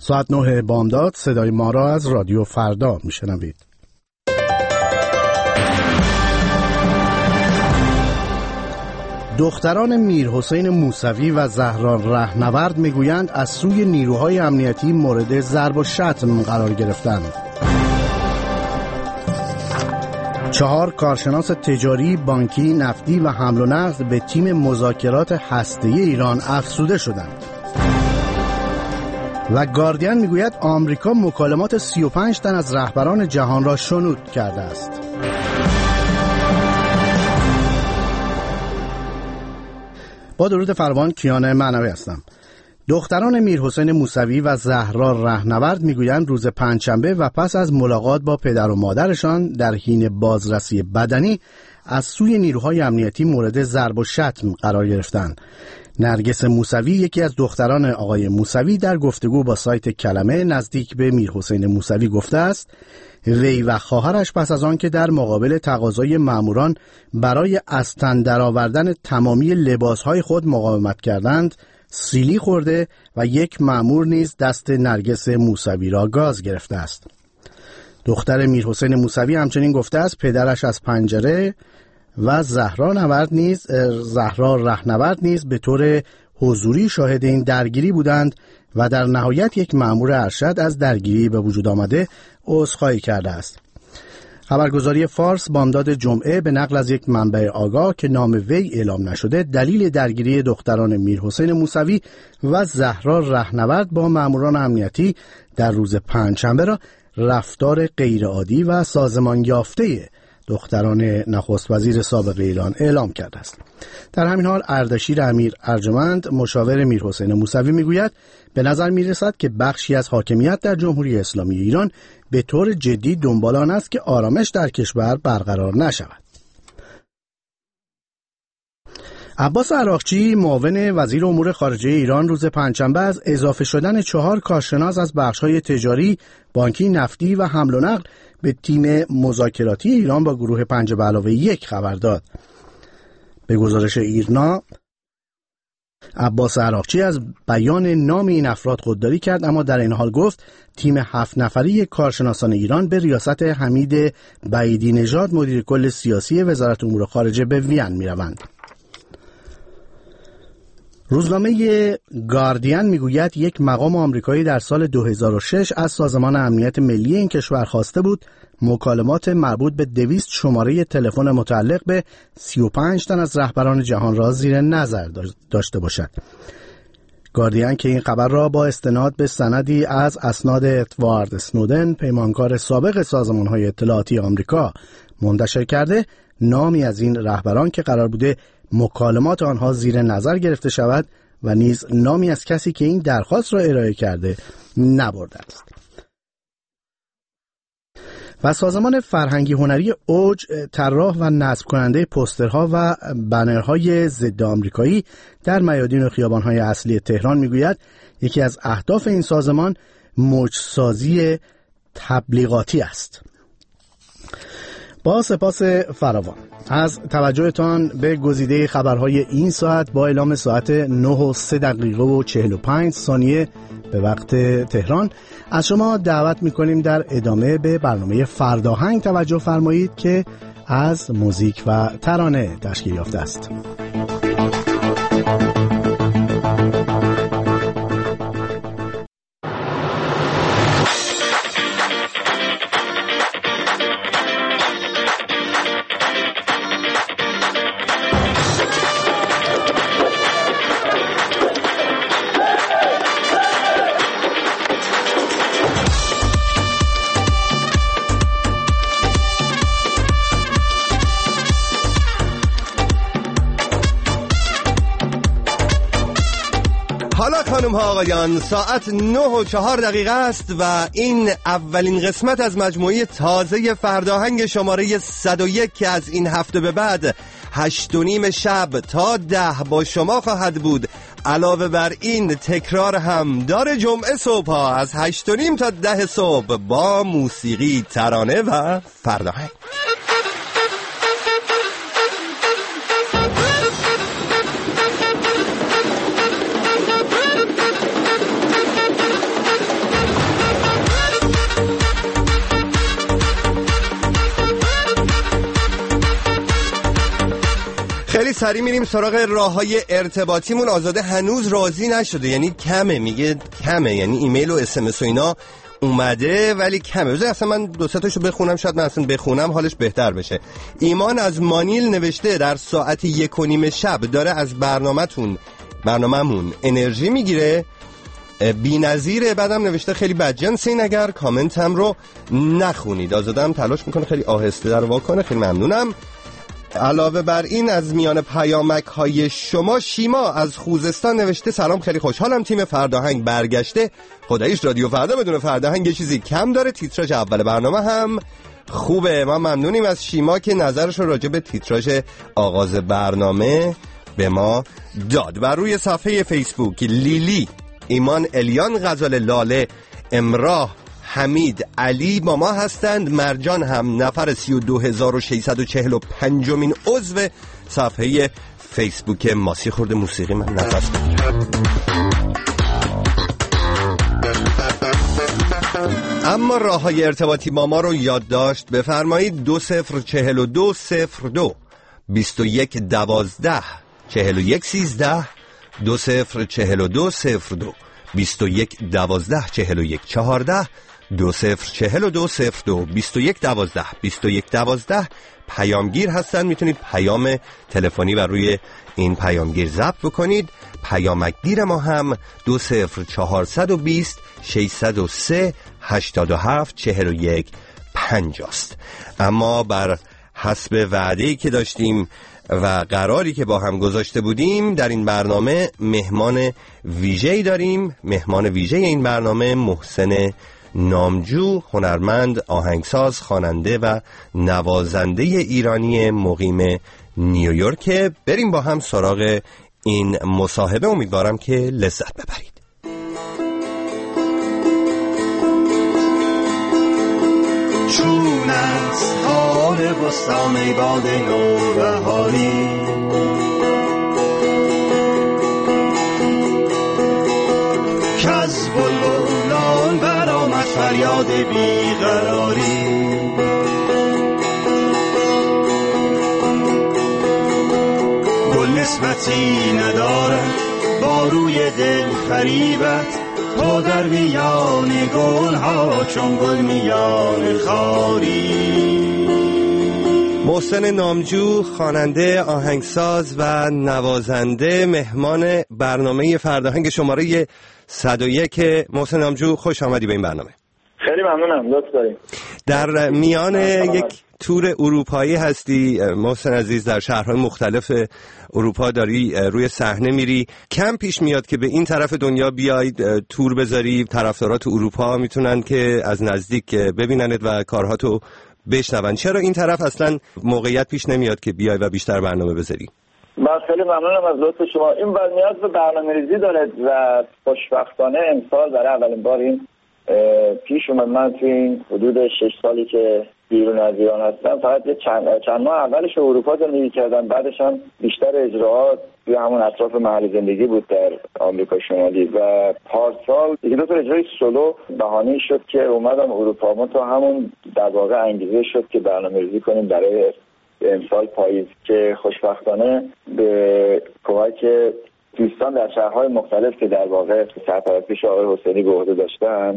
ساعت 9 بامداد صدای ما را از رادیو فردا میشنوید. دختران میرحسین موسوی و زهرا رهنورد میگویند از سوی نیروهای امنیتی مورد ضرب و شتم قرار گرفتند. 4 کارشناس تجاری، بانکی، نفتی و حمل و نقل به تیم مذاکرات هسته‌ای ایران افزوده شدند. و گاردین میگوید آمریکا مکالمات 35 تن از رهبران جهان را شنود کرده است. با درود فراوان، کیان معنوی هستم. دختران میرحسین موسوی و زهرا رهنورد میگویند روز پنجشنبه و پس از ملاقات با پدر و مادرشان در حین بازرسی بدنی از سوی نیروهای امنیتی مورد ضرب و شتم قرار گرفتند. نرگس موسوی، یکی از دختران آقای موسوی، در گفتگو با سایت کلمه نزدیک به میرحسین موسوی گفته است وی و خواهرش پس از آن که در مقابل تقاضای ماموران برای از تن درآوردن تمامی لباسهای خود مقاومت کردند، سیلی خورده و یک مامور نیز دست نرگس موسوی را گاز گرفته است. دختر میرحسین موسوی همچنین گفته است پدرش از پنجره و زهرا رهنورد نیز به طور حضوری شاهد این درگیری بودند و در نهایت یک مأمور ارشد از درگیری به وجود آمده عذرخواهی کرده است. خبرگزاری فارس بامداد جمعه به نقل از یک منبع آگاه که نام وی اعلام نشده دلیل درگیری دختران میرحسین موسوی و زهرا رهنورد با ماموران امنیتی در روز پنجشنبه را رفتار غیرعادی و سازمان یافته دختران نخست وزیر سابق ایران اعلام کرده است. در همین حال اردشیر امیر ارجمند مشاور میرحسین موسوی میگوید به نظر میرسد که بخشی از حاکمیت در جمهوری اسلامی ایران به طور جدی دنبال آن است که آرامش در کشور برقرار نشود. عباس عراقچی معاون وزیر امور خارجه ایران روز پنجشنبه از اضافه شدن 4 کارشناس از بخش‌های تجاری، بانکی، نفتی و حمل و نقل به تیم مذاکراتی ایران با گروه 5+1 خبر داد. به گزارش ایرنا، عباس عراقچی از بیان نام این افراد خودداری کرد، اما در این حال گفت تیم 7 نفری کارشناسان ایران به ریاست حمید بعیدی نژاد مدیر کل سیاسی وزارت امور خارجه به وین می‌روند. روزنامه گاردین میگوید یک مقام آمریکایی در سال 2006 از سازمان امنیت ملی این کشور خواسته بود مکالمات مربوط به 200 شماره تلفن متعلق به 35 تن از رهبران جهان را زیر نظر داشته باشد. گاردین که این خبر را با استناد به سندی از اسناد ادوارد اسنودن، پیمانکار سابق سازمان‌های اطلاعاتی آمریکا، منتشر کرده، نامی از این رهبران که قرار بوده مکالمات آنها زیر نظر گرفته شود و نیز نامی از کسی که این درخواست را ارائه کرده نبرده است. و سازمان فرهنگی هنری اوج، طراح و نصب کننده پوسترها و بنرهای ضد آمریکایی در میادین و خیابان‌های اصلی تهران میگوید یکی از اهداف این سازمان موج‌سازی تبلیغاتی است. با سپاس فراوان از توجهتان به گزیده خبرهای این ساعت با اعلام ساعت 9:45 به وقت تهران، از شما دعوت می‌کنیم در ادامه به برنامه فرداهنگ توجه فرمایید که از موزیک و ترانه تشکیل یافته است. خانم ها آقایان، ساعت 9:04 است و این اولین قسمت از مجموعه تازه فرداهنگ شماره 101 که از این هفته به بعد 8:30 شب تا 10 با شما خواهد بود. علاوه بر این تکرار هم داره جمعه صبح ها از 8:30 تا 10 صبح با موسیقی، ترانه و فرداهنگ. سری میریم سراغ راههای ارتباطیمون. آزاده هنوز راضی نشده، یعنی کمه، میگه کمه، یعنی ایمیل و SMS و اینا اومده ولی کمه. بذار اصلا من دو سه تاشو بخونم، شاید من اصلا بخونم حالش بهتر بشه. ایمان از مانیل نوشته در ساعت 1:30 شب داره از برنامه‌مون انرژی میگیره، بی‌نظیره. بعدم نوشته خیلی بدجنسین، اگر کامنتم رو نخونید. آزاده هم تلاش میکنه خیلی آهسته در واکنه، خیلی ممنونم. علاوه بر این از میان پیامک های شما شیما از خوزستان نوشته سلام، خیلی خوشحالم تیم فرداهنگ برگشته. خداییش رادیو فردا بدون فرداهنگ یه چیزی کم داره، تیتراژ اول برنامه هم خوبه. ما ممنونیم از شیما که نظرش رو راجع به تیتراژ آغاز برنامه به ما داد. و روی صفحه فیسبوک لیلی، ایمان، الیان، غزال، لاله، امراه، حمید، علی با ما هستند. مرجان هم نفر 32645مین عضو صفحه فیسبوک ماسی. خورده موسیقی من نفس بگیرم. اما راههای ارتباطی با ما رو یادداشت بفرمایید. 204202 2112 4113 204202 2112 4114 204202 2112 2112 پیامگیر هستن. میتونید پیام تلفنی و روی این پیامگیر ضبط بکنید. پیامگیر ما هم 20420 603 87 41 50 است. اما بر حسب وعده‌ای که داشتیم و قراری که با هم گذاشته بودیم، در این برنامه مهمان ویژه‌ای داریم. مهمان ویژه این برنامه محسن نامجو، هنرمند، آهنگساز، خواننده و نوازنده ایرانی مقیم نیویورک. بریم با هم سراغ این مصاحبه، امیدوارم که لذت ببرید. چون از خار بستان باد نوبهاری کز بلبلان برآمد فریاد بیقراری، گل نسبتی ندارد با روی دل فریبت، تو در میان گل ها چون گل میان خاری. محسن نامجو، خواننده، آهنگساز و نوازنده، مهمان برنامه فرداهنگ شماره 101. محسن نامجو، خوش آمدی به این برنامه. خیلی ممنونم، لطف دارید. در میان یک تور اروپایی هستی محسن عزیز، در شهرهای مختلف اروپا داری روی صحنه میری. کم پیش میاد که به این طرف دنیا بیاید تور بذاری، طرفدارات اروپا میتونن که از نزدیک ببیننت و کارهاتو بشنون. چرا این طرف اصلا موقعیت پیش نمیاد که بیای و بیشتر برنامه بذاری؟ من خیلی ممنونم از لطف شما. این نیاز به برنامه‌ریزی داره و خوشبختانه امسال برای اولین بار این پیش اومد. من توی این حدود 6 سالی که بیرون از ایران هستم فقط یه چند ماه اولش اروپا زندگی کردم، بعدش هم بیشتر اجراعات توی همون اطراف محل زندگی بود در آمریکا شمالی و پارسال یکی دو تا اجرای سولو بهانه‌ای شد که اومدم اروپا. ما تا همون در واقع انگیزه شد که برنامه‌ریزی کنیم برای امسال پاییز که خوشبختانه به کمک دوستان در شهرهای مختلف که در واقع سرپرستیش آقای حسینی به عهده داشتن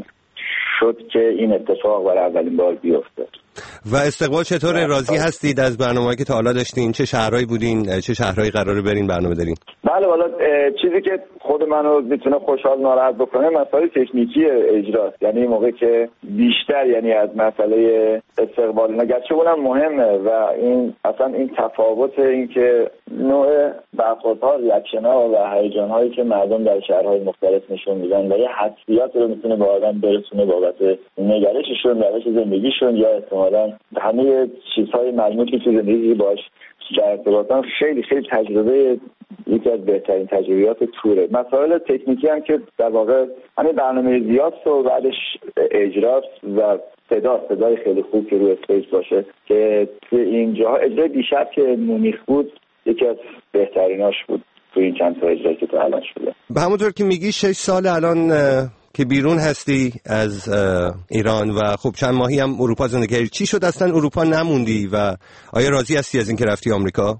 شد که این اتفاق برای اولین بار بیفته. و استقبال چطور؟ راضی هستید از برنامه‌ای که تا حالا داشتین؟ چه شهرهایی بودین؟ چه شهرهایی قراره برین برنامه دارین؟ بله والا چیزی که خود منو میتونه خوشحال ناراحت بکنه مسائل تکنیکی اجراست. یعنی موقعی که بیشتر یعنی از مسئله استقبال نگرچه اونم مهمه و این اصلا این تفاوت این که نوع برخوردها، ریاکشن‌ها و هیجان‌هایی که مردم در شهرهای مختلف نشون میدن و یه حساسیت رو میتونه به آدم برسونه بابت نگرششون، روش زندگیشون یا احتمالاً همه چیزهای مجموعی که تو زندگی باش در ارتباطن. خیلی خیلی تجربه، یکی از بهترین تجربیات توره. مسائل تکنیکی هم که در واقع همین برنامه‌ریزیاست و بعدش اجراست و صدای خیلی خوب که روی استیج باشه که تو این جاها اجرای دیشب که مونیخ بود یکی از بهتریناش بود تو این چند تا اجرایی که تا الان شده. به همونطور که میگی 6 سال الان که بیرون هستی از ایران و خب چند ماهی هم اروپا زندگی کردی. چی شد اصلا اروپا نموندی و آیا راضی هستی از این که رفتی آمریکا؟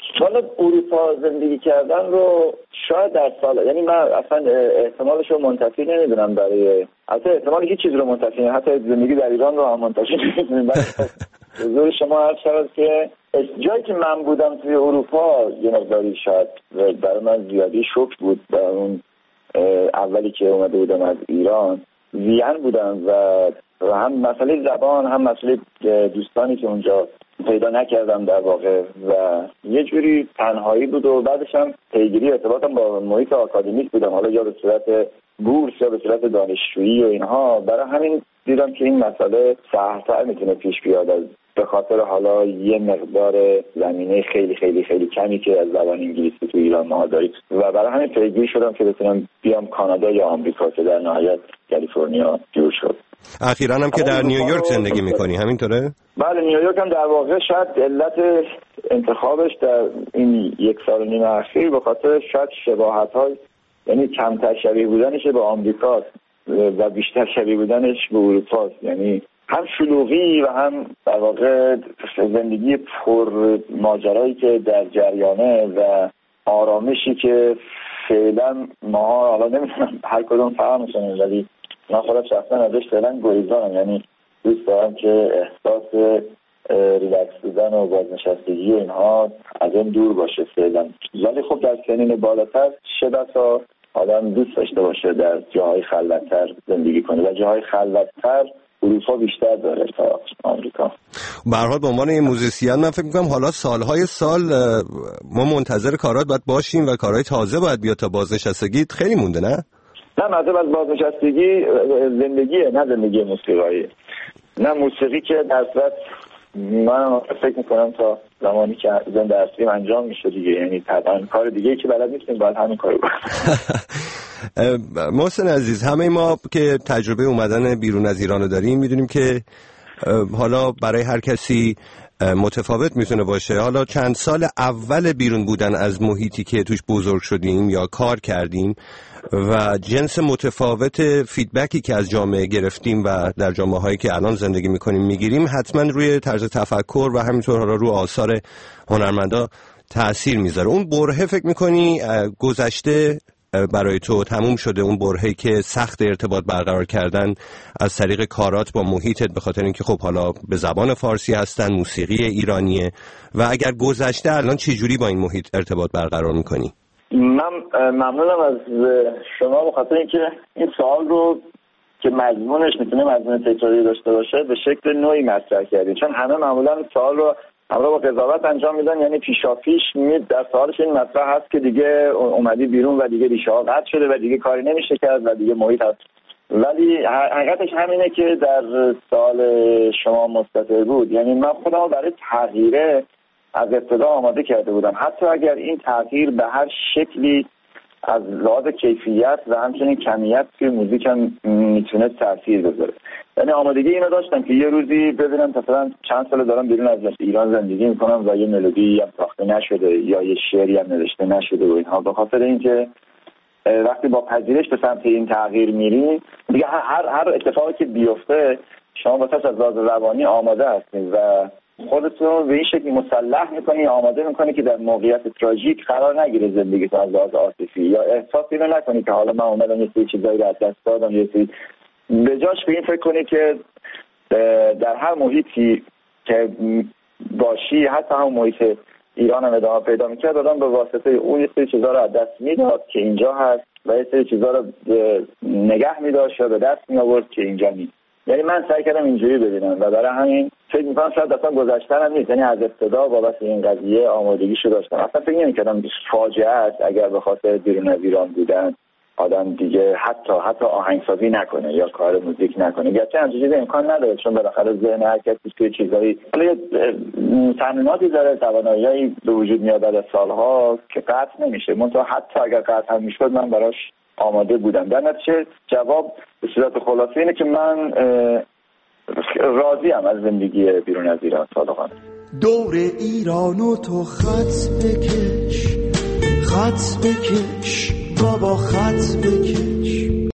والا اروپا زندگی کردن رو شاید در سال، یعنی من اصلا احتمالش رو منتفی نمیدونم، برای حتی احتمال هیچ چیز رو منتفی نمیدونم، حتی زندگی در ایران رو هم منتفی نمیدونم. حضور شما عرض شود که جایی که من بودم توی اروپا یه مقداری شاید برای من زیادی شوک بود. برای اون اولی که اومده بودم از ایران وین بودم و هم مسئله زبان هم مسئله دوستانی که اونجا پیدا نکردم در واقع و یه جوری تنهایی بود و بعدش هم پیگیری ارتباطم با محیط آکادمیک بودم، حالا یا به صورت بورس یا به صورت دانشجویی و اینها. برای همین دیدم که این مسئله سخت‌تر میتونه پیش بیاد به خاطر حالا یه مقدار زمینه خیلی خیلی خیلی کمی که از زبان انگلیسی تو ایران ما داریم و برای همین پیگیری شدم که بتونم بیام کانادا یا آمریکا که در نهایت کالیفرنیا جور شد. اخیراً هم که در نیویورک زندگی میکنی همینطوره؟ بله، نیویورک هم در واقع شاید علت انتخابش در این 1.5 سال اخیر به خاطر شاید شباهت‌های، یعنی کمتر شبیه بودنش به آمریکا و بیشتر شبیه بودنش به اروپا، یعنی هم شلوغی و هم در واقع زندگی پر ماجرایی که در جریانه و آرامشی که فعلا ما حالا نمیدونم هر کدوم فهم می‌کنیم، ولی من خودم شخصا ازش فعلا گریزانم، یعنی دوست دارم که احساس ریلکس بودن و بازنشستگی و اینها از این دور باشه فعلا. ولی خب در سنین بالاتر چه بسا آدم دوست داشته باشه در جاهای خلوت‌تر زندگی کنه و جاهای خلوت‌تر اروپا بیشتر داره تا آمریکا. به هر حال به عنوان یه موزیسین من فکر می‌کنم حالا سالهای سال ما منتظر کارات باید باشیم و کارهای تازه باید بیاد تا بازنشستگی خیلی مونده نه؟ نه مطلب از بازنشستگی زندگیه، نه زندگی موسیقایی. نه موسیقی که در صورت من فکر میکنم تا زمانی که زنده هستیم انجام میشه دیگه، یعنی طبعا کار دیگه که بلد نیستیم باید همین کارو بکنیم. محسن عزیز، همه ما که تجربه اومدن بیرون از ایران رو داریم میدونیم که حالا برای هر کسی متفاوت میتونه باشه. حالا چند سال اول بیرون بودن از محیطی که توش بزرگ شدیم یا کار کردیم و جنس متفاوت فیدبکی که از جامعه گرفتیم و در جامعه هایی که الان زندگی میکنیم میگیریم حتما روی طرز تفکر و همینطور حالا رو آثار هنرمندا تأثیر میذاره. اون برهه فکر میکنی گذشته برای تو تموم شده، اون برهه‌ای که سخت ارتباط برقرار کردن از طریق کارات با محیطت به خاطر اینکه خب حالا به زبان فارسی هستن، موسیقی ایرانیه، و اگر گذشته الان چه جوری با این محیط ارتباط برقرار میکنی؟ من ممنونم از شما به خاطر اینکه این سوال رو که مضمونش میتونه مضمون تکراری داشته باشه به شکل نوعی مطرح کردید، چون همه معمولا سوال رو همراه با قضاوت انجام میدن، یعنی پیشاپیش در سوالش این مطرح هست که دیگه اومدی بیرون و دیگه ریشه ها قطع شده و دیگه کاری نمیشه کرد و دیگه محیط هست. ولی حقیقتش همینه که در سوال شما مستطر بود، یعنی من خودم برای تغییره از ابتدا آماده کرده بودم، حتی اگر این تغییر به هر شکلی از لحاظ کیفیت و همچنین کمیت که موزیک هم میتونه تاثیر بذاره. یعنی آمادگی اینو داشتم که یه روزی ببینم مثلا چند سال دارم بیرون از ایران زندگی میکنم و یه ملودی هم ساخته نشده یا یه شعری هم نوشته نشده و اینها، به خاطر اینکه وقتی با پذیرش به سمت این تغییر میریم دیگه هر اتفاقی که بیفته شما واسه از لحاظ روانی آماده هستید و خودتون به این شکلی مسلح میکنی، آماده میکنی که در موقعیت تراژیک قرار نگیره زندگیتون از لحاظ عاطفی، یا احساس اینو نکنی که حالا من اومدم یه سری چیزایی رو از دست دادم، یه سری به جاش به این فکر کنی که در هر محیطی که باشی، حتی هم محیط ایران هم ادامه پیدا میکرد، آدم به واسطه اون یه سری چیزا رو از دست میداد که اینجا هست و یه سری چیزا رو نگه میداشت یا به دست می آورد که اینجا نیست. یعنی من سعی کردم اینجوری ببینم و برای همین فکر می‌کنم شاید اصلا گذشته‌ام نیست، یعنی از ابتدا بابت این قضیه آمادگیشو داشتم. اصلا فکر نمی‌کردم فاجعه است اگر به خاطر بیرون از ایران بودن آدم دیگه حتی آهنگسازی نکنه یا کار موزیک نکنه، گرچه همچین چیزی امکان نداره، چون بالاخره ذهن هر کسی توی چیزایی تمریناتی داره، توانایی‌ای به وجود میاد بعد از سالها که قطع نمیشه. منتها حتی اگر قطع هم میشد من براش آماده بودم. در نتیجه جواب به صورت خلاصه اینه که من راضیم از زندگی بیرون از ایران صادقانه. دور ایرانو تو خط بکش بابا، خط بکش.